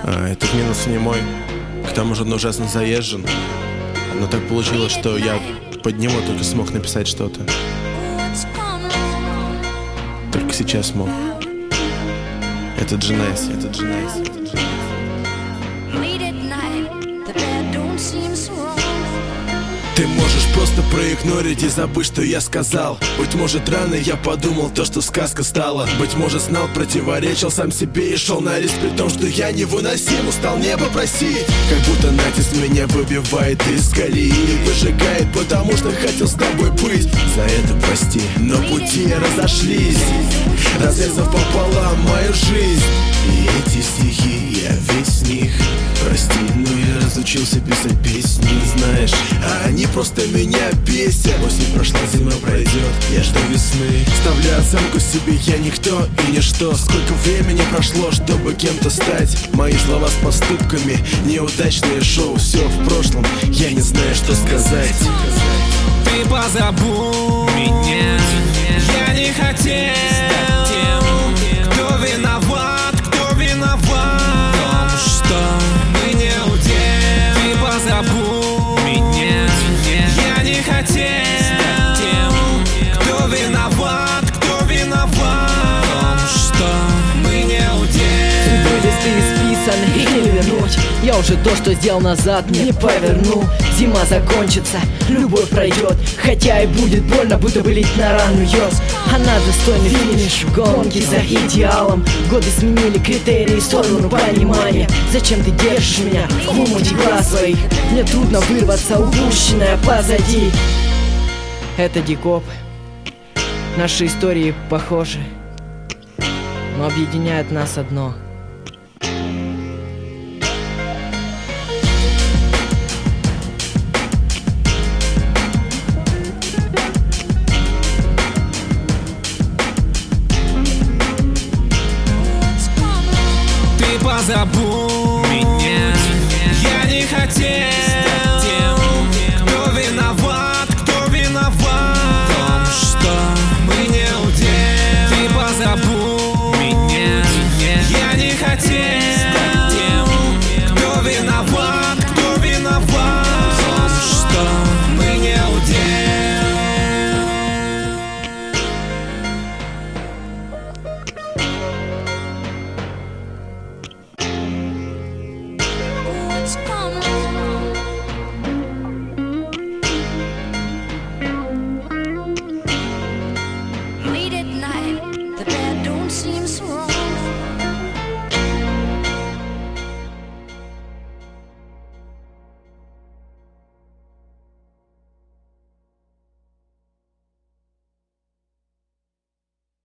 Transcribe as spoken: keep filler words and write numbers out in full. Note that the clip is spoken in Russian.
а, Этот минус не мой. К тому же он ужасно заезжен. Но так получилось, что я под него только смог написать что-то. Только сейчас смог. Это Дженайс, это Дженайс, это Дженайс. Ты можешь просто проигнорить и забыть, что я сказал. Быть может, рано я подумал то, что сказка стала. Быть может, знал, противоречил сам себе и шел на риск, при том, что я невыносим, устал небо просить. Как будто натиск меня выбивает из колеи и выжигает, потому что хотел с тобой быть. За это прости, но пути разошлись, разрезав пополам мою жизнь. И эти стихи, я весь в них. Прости, но я разучился писать песни, знаешь, а они просто меня бесят. Осень прошла, зима пройдет, я жду весны. Ставлю оценку себе, я никто и ничто. Сколько времени прошло, чтобы кем-то стать. Мои слова с поступками, неудачное шоу, все в прошлом, я не знаю, что сказать. Ты позабудь меня, я не хотел. Кто виноват, кто виноват в том, что мы не удел. Ты позабудь меня, я не хотел. Кто виноват, кто виноват в том, что мы не удел. Судьбы листы исписаны, их не вернуть. Я уже то, что сделал назад, не поверну. Зима закончится, любовь пройдет, хотя и будет больно, будто бы лить на рану йод. Она достойна финиш в гонке за идеалом. Годы сменили критерии в сторону понимания. Зачем ты держишь меня в омуте глаз своих? Мне трудно вырваться, упущенное позади. Это Дикоп. Наши истории похожи, но объединяет нас одно. Ты позабудь меня, я не хотел.